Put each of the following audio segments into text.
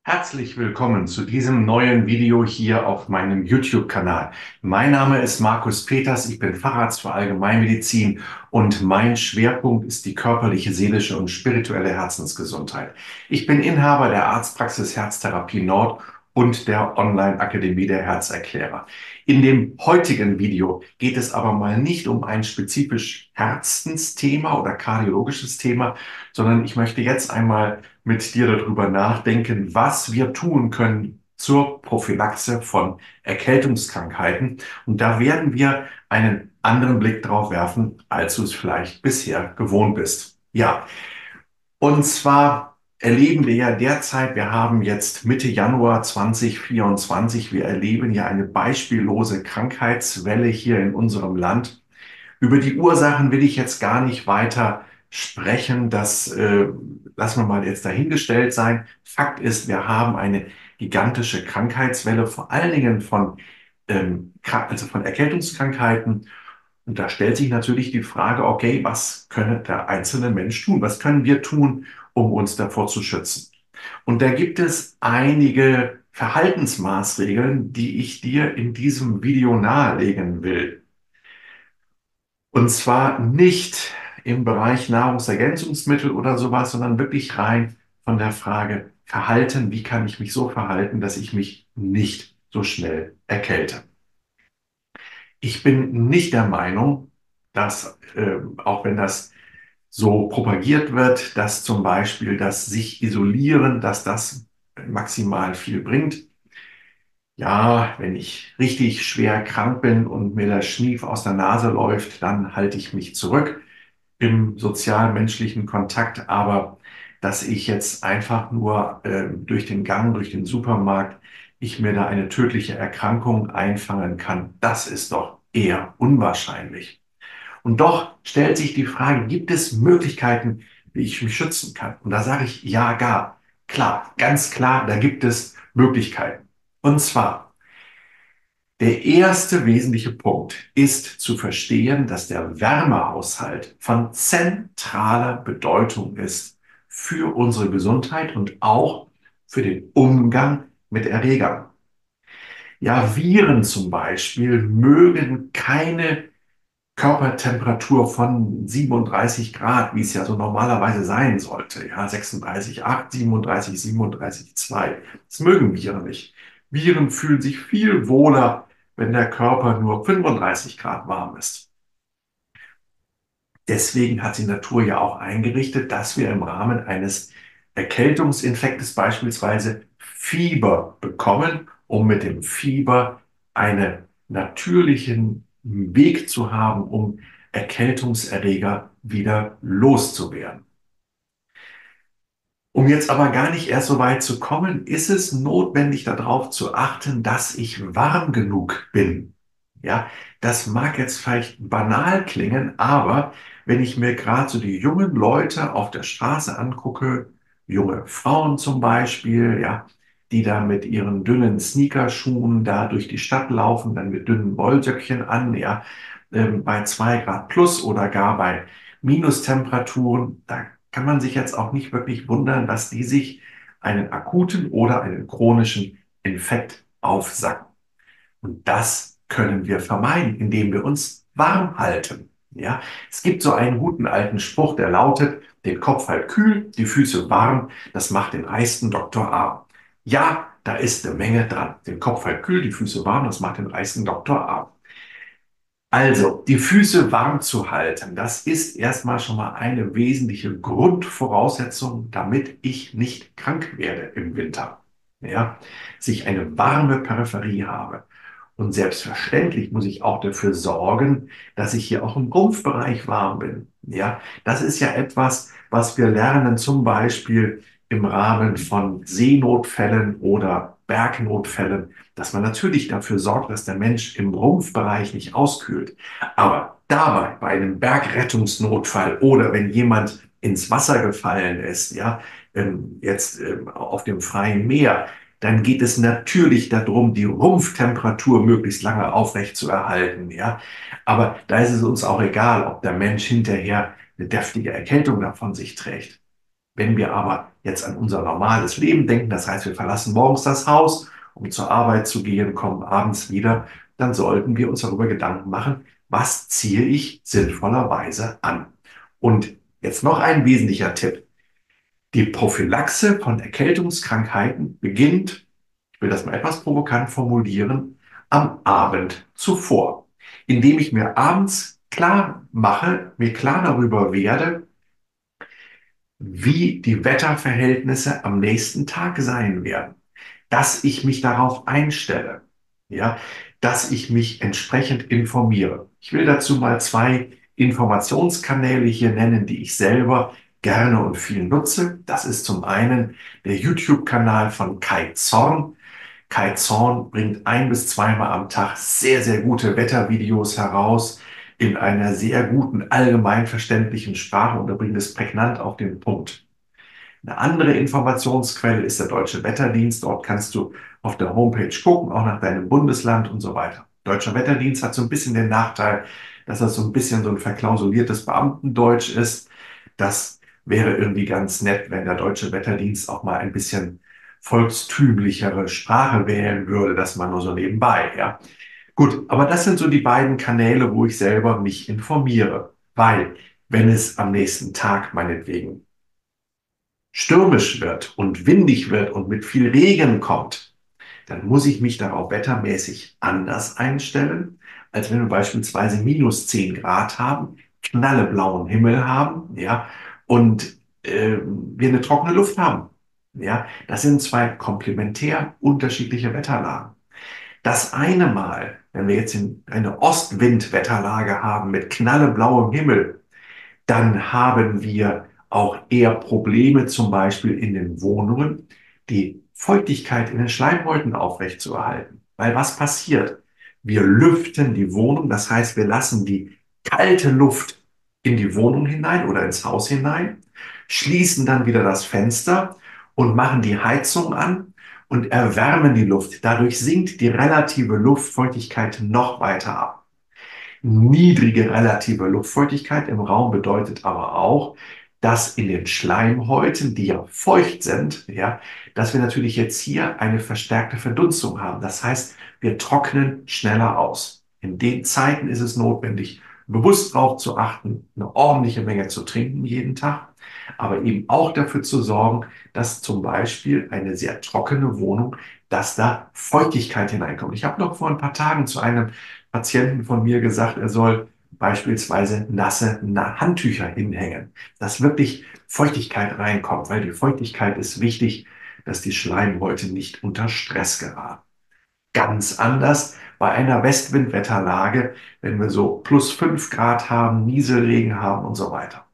Herzlich willkommen zu diesem neuen Video hier auf meinem YouTube-Kanal. Mein Name ist Markus Peters, ich bin Facharzt für Allgemeinmedizin und mein Schwerpunkt ist die körperliche, seelische und spirituelle Herzensgesundheit. Ich bin Inhaber der Arztpraxis Herztherapie Nord und der Online-Akademie der Herzerklärer. In dem heutigen Video geht es aber mal nicht um ein spezifisch Herzensthema oder kardiologisches Thema, sondern ich möchte jetzt einmal mit dir darüber nachdenken, was wir tun können zur Prophylaxe von Erkältungskrankheiten. Und da werden wir einen anderen Blick drauf werfen, als du es vielleicht bisher gewohnt bist. Ja, und zwar erleben wir ja derzeit, wir haben jetzt Mitte Januar 2024, wir erleben ja eine beispiellose Krankheitswelle hier in unserem Land. Über die Ursachen will ich jetzt gar nicht weiter sprechen. Das lassen wir mal jetzt dahingestellt sein. Fakt ist, wir haben eine gigantische Krankheitswelle, vor allen Dingen also von Erkältungskrankheiten. Und da stellt sich natürlich die Frage, okay, was könnte der einzelne Mensch tun? Was können wir tun, um uns davor zu schützen? Und da gibt es einige Verhaltensmaßregeln, die ich dir in diesem Video nahelegen will. Und zwar nicht im Bereich Nahrungsergänzungsmittel oder sowas, sondern wirklich rein von der Frage Verhalten, wie kann ich mich so verhalten, dass ich mich nicht so schnell erkälte. Ich bin nicht der Meinung, dass, auch wenn das so propagiert wird, dass zum Beispiel das sich isolieren, dass das maximal viel bringt. Ja, wenn ich richtig schwer krank bin und mir das Schnief aus der Nase läuft, dann halte ich mich zurück im sozial-menschlichen Kontakt. Aber dass ich jetzt einfach nur durch den Gang, durch den Supermarkt, ich mir da eine tödliche Erkrankung einfangen kann, das ist doch eher unwahrscheinlich. Und doch stellt sich die Frage, gibt es Möglichkeiten, wie ich mich schützen kann? Und da sage ich ja, gar. Klar, ganz klar, da gibt es Möglichkeiten. Und zwar, der erste wesentliche Punkt ist zu verstehen, dass der Wärmehaushalt von zentraler Bedeutung ist für unsere Gesundheit und auch für den Umgang mit Erregern. Ja, Viren zum Beispiel mögen keine Körpertemperatur von 37 Grad, wie es ja so normalerweise sein sollte. Ja, 36,8, 37, 37,2. Das mögen Viren nicht. Viren fühlen sich viel wohler, wenn der Körper nur 35 Grad warm ist. Deswegen hat die Natur ja auch eingerichtet, dass wir im Rahmen eines Erkältungsinfektes beispielsweise Fieber bekommen, um mit dem Fieber einen natürlichen Weg zu haben, um Erkältungserreger wieder loszuwerden. Um jetzt aber gar nicht erst so weit zu kommen, ist es notwendig, darauf zu achten, dass ich warm genug bin. Ja, das mag jetzt vielleicht banal klingen, aber wenn ich mir gerade so die jungen Leute auf der Straße angucke, junge Frauen zum Beispiel, ja, die da mit ihren dünnen Sneakerschuhen da durch die Stadt laufen, dann mit dünnen Wollsöckchen an, ja, bei 2 Grad plus oder gar bei Minustemperaturen, da kann man sich jetzt auch nicht wirklich wundern, dass die sich einen akuten oder einen chronischen Infekt aufsacken. Und das können wir vermeiden, indem wir uns warm halten. Ja, es gibt so einen guten alten Spruch, der lautet, den Kopf halt kühl, die Füße warm, das macht den reichsten Doktor arm. Ja, da ist eine Menge dran. Den Kopf halt kühl, die Füße warm, das macht den reichsten Doktor arm. Also, die Füße warm zu halten, das ist erstmal schon mal eine wesentliche Grundvoraussetzung, damit ich nicht krank werde im Winter. Ja, dass ich eine warme Peripherie habe. Und selbstverständlich muss ich auch dafür sorgen, dass ich hier auch im Rumpfbereich warm bin. Ja, das ist ja etwas, was wir lernen, zum Beispiel im Rahmen von Seenotfällen oder Bergnotfällen, dass man natürlich dafür sorgt, dass der Mensch im Rumpfbereich nicht auskühlt. Aber dabei, bei einem Bergrettungsnotfall oder wenn jemand ins Wasser gefallen ist, ja, jetzt auf dem freien Meer, dann geht es natürlich darum, die Rumpftemperatur möglichst lange aufrechtzuerhalten, ja. Aber da ist es uns auch egal, ob der Mensch hinterher eine deftige Erkältung davon sich trägt. Wenn wir aber jetzt an unser normales Leben denken, das heißt, wir verlassen morgens das Haus, um zur Arbeit zu gehen, kommen abends wieder, dann sollten wir uns darüber Gedanken machen, was ziehe ich sinnvollerweise an. Und jetzt noch ein wesentlicher Tipp. Die Prophylaxe von Erkältungskrankheiten beginnt, ich will das mal etwas provokant formulieren, am Abend zuvor, indem ich mir abends klar mache, mir klar darüber werde, wie die Wetterverhältnisse am nächsten Tag sein werden, dass ich mich darauf einstelle, ja, dass ich mich entsprechend informiere. Ich will dazu mal zwei Informationskanäle hier nennen, die ich selber gerne und viel nutze. Das ist zum einen der YouTube-Kanal von Kai Zorn. Kai Zorn bringt ein bis zweimal am Tag sehr, sehr gute Wettervideos heraus in einer sehr guten, allgemeinverständlichen Sprache und er bringt es prägnant auf den Punkt. Eine andere Informationsquelle ist der Deutsche Wetterdienst. Dort kannst du auf der Homepage gucken, auch nach deinem Bundesland und so weiter. Deutscher Wetterdienst hat so ein bisschen den Nachteil, dass das so ein bisschen so ein verklausuliertes Beamtendeutsch ist. Das wäre irgendwie ganz nett, wenn der Deutsche Wetterdienst auch mal ein bisschen volkstümlichere Sprache wählen würde, das mal nur so nebenbei, ja. Gut, aber das sind so die beiden Kanäle, wo ich selber mich informiere, weil wenn es am nächsten Tag meinetwegen stürmisch wird und windig wird und mit viel Regen kommt, dann muss ich mich darauf wettermäßig anders einstellen, als wenn wir beispielsweise minus 10 Grad haben, knalleblauen Himmel haben, ja, und wir eine trockene Luft haben. Ja, das sind zwei komplementär unterschiedliche Wetterlagen. Das eine Mal, wenn wir jetzt eine Ostwindwetterlage haben mit knalleblauem Himmel, dann haben wir auch eher Probleme, zum Beispiel in den Wohnungen, die Feuchtigkeit in den Schleimhäuten aufrechtzuerhalten. Weil was passiert? Wir lüften die Wohnung, das heißt, wir lassen die kalte Luft in die Wohnung hinein oder ins Haus hinein, schließen dann wieder das Fenster und machen die Heizung an und erwärmen die Luft. Dadurch sinkt die relative Luftfeuchtigkeit noch weiter ab. Niedrige relative Luftfeuchtigkeit im Raum bedeutet aber auch, dass in den Schleimhäuten, die ja feucht sind, ja, dass wir natürlich jetzt hier eine verstärkte Verdunstung haben. Das heißt, wir trocknen schneller aus. In den Zeiten ist es notwendig, bewusst darauf zu achten, eine ordentliche Menge zu trinken jeden Tag, aber eben auch dafür zu sorgen, dass zum Beispiel eine sehr trockene Wohnung, dass da Feuchtigkeit hineinkommt. Ich habe noch vor ein paar Tagen zu einem Patienten von mir gesagt, er soll beispielsweise nasse Handtücher hinhängen, dass wirklich Feuchtigkeit reinkommt, weil die Feuchtigkeit ist wichtig, dass die Schleimhäute nicht unter Stress geraten. Ganz anders bei einer Westwindwetterlage, wenn wir so plus 5 Grad haben, Nieselregen haben und so weiter.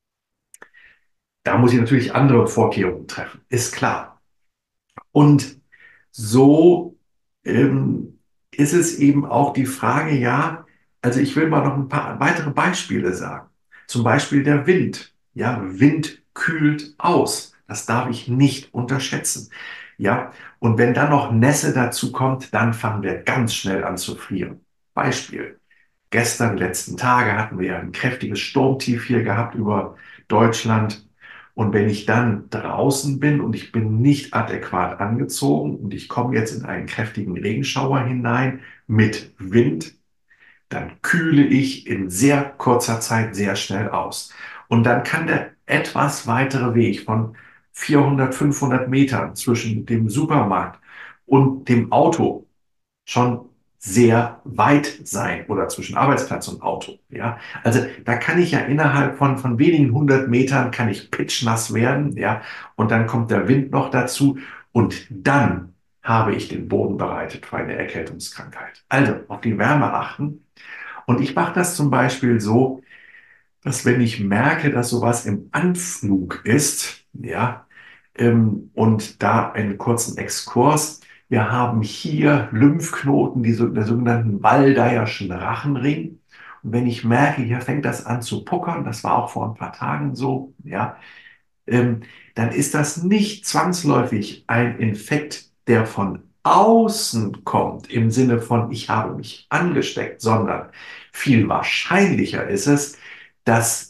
Da muss ich natürlich andere Vorkehrungen treffen, ist klar. Und so ist es eben auch die Frage, ja, also ich will mal noch ein paar weitere Beispiele sagen. Zum Beispiel der Wind. Ja, Wind kühlt aus. Das darf ich nicht unterschätzen. Ja, und wenn dann noch Nässe dazu kommt, dann fangen wir ganz schnell an zu frieren. Beispiel. Gestern, letzten Tage hatten wir ja ein kräftiges Sturmtief hier gehabt über Deutschland. Und wenn ich dann draußen bin und ich bin nicht adäquat angezogen und ich komme jetzt in einen kräftigen Regenschauer hinein mit Wind, dann kühle ich in sehr kurzer Zeit sehr schnell aus. Und dann kann der etwas weitere Weg von 400, 500 Metern zwischen dem Supermarkt und dem Auto schon sehr weit sein oder zwischen Arbeitsplatz und Auto. Ja, also da kann ich ja innerhalb von wenigen hundert Metern kann ich pitschnass werden. Ja, und dann kommt der Wind noch dazu und dann habe ich den Boden bereitet für eine Erkältungskrankheit. Also auf die Wärme achten. Und ich mache das zum Beispiel so, dass wenn ich merke, dass sowas im Anflug ist, ja, und da einen kurzen Exkurs. Wir haben hier Lymphknoten, der sogenannten Waldeierschen Rachenring. Und wenn ich merke, hier fängt das an zu puckern, das war auch vor ein paar Tagen so, ja, ähm, dann ist das nicht zwangsläufig ein Infekt, der von außen kommt, im Sinne von, ich habe mich angesteckt, sondern viel wahrscheinlicher ist es, dass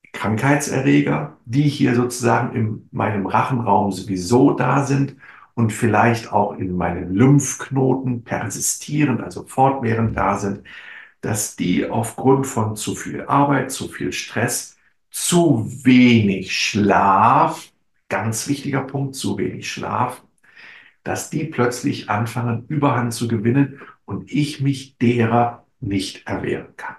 Krankheitserreger, die hier sozusagen in meinem Rachenraum sowieso da sind und vielleicht auch in meinen Lymphknoten persistieren, also fortwährend da sind, dass die aufgrund von zu viel Arbeit, zu viel Stress, zu wenig Schlaf, ganz wichtiger Punkt, zu wenig Schlaf, dass die plötzlich anfangen, Überhand zu gewinnen und ich mich derer nicht erwehren kann.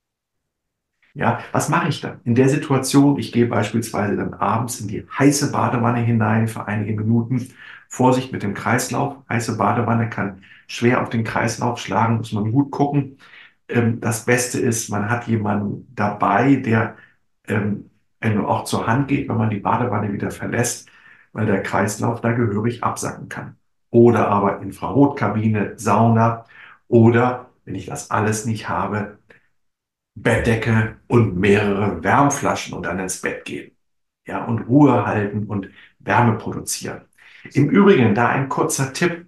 Ja, was mache ich dann? In der Situation, ich gehe beispielsweise dann abends in die heiße Badewanne hinein für einige Minuten. Vorsicht mit dem Kreislauf. Heiße Badewanne kann schwer auf den Kreislauf schlagen, muss man gut gucken. Das Beste ist, man hat jemanden dabei, der einem auch zur Hand geht, wenn man die Badewanne wieder verlässt, weil der Kreislauf da gehörig absacken kann. Oder aber Infrarotkabine, Sauna oder, wenn ich das alles nicht habe, Bettdecke und mehrere Wärmflaschen und dann ins Bett gehen. Ja, und Ruhe halten und Wärme produzieren. Im Übrigen, da ein kurzer Tipp.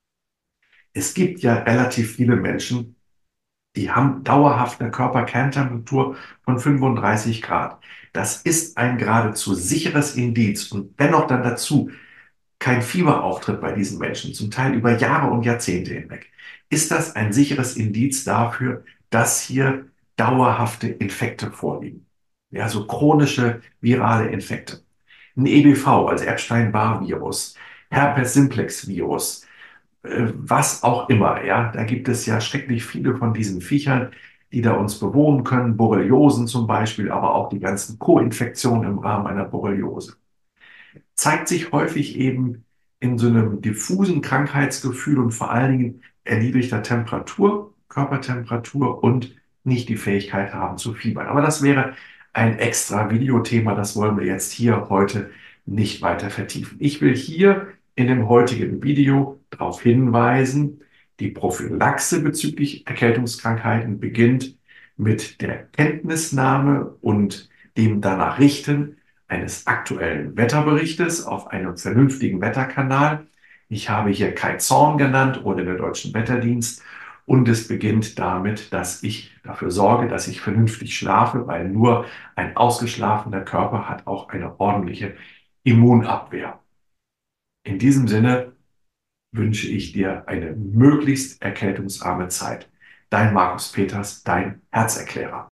Es gibt ja relativ viele Menschen, die haben dauerhaft eine Körperkerntemperatur von 35 Grad. Das ist ein geradezu sicheres Indiz. Und dennoch dann dazu kein Fieber auftritt bei diesen Menschen, zum Teil über Jahre und Jahrzehnte hinweg, ist das ein sicheres Indiz dafür, dass hier dauerhafte Infekte vorliegen. Ja, so chronische virale Infekte. Ein EBV, also Epstein-Barr-Virus, Herpes-Simplex-Virus, was auch immer. Ja, da gibt es ja schrecklich viele von diesen Viechern, die da uns bewohnen können. Borreliosen zum Beispiel, aber auch die ganzen Co-Infektionen im Rahmen einer Borreliose zeigt sich häufig eben in so einem diffusen Krankheitsgefühl und vor allen Dingen erniedrigter Temperatur, Körpertemperatur und nicht die Fähigkeit haben zu fiebern. Aber das wäre ein extra Videothema, das wollen wir jetzt hier heute nicht weiter vertiefen. Ich will hier in dem heutigen Video darauf hinweisen, die Prophylaxe bezüglich Erkältungskrankheiten beginnt mit der Kenntnisnahme und dem danach richten eines aktuellen Wetterberichtes auf einem vernünftigen Wetterkanal. Ich habe hier Kai Zorn genannt oder den Deutschen Wetterdienst. Und es beginnt damit, dass ich dafür sorge, dass ich vernünftig schlafe, weil nur ein ausgeschlafener Körper hat auch eine ordentliche Immunabwehr. In diesem Sinne wünsche ich dir eine möglichst erkältungsarme Zeit. Dein Markus Peters, dein Herzerklärer.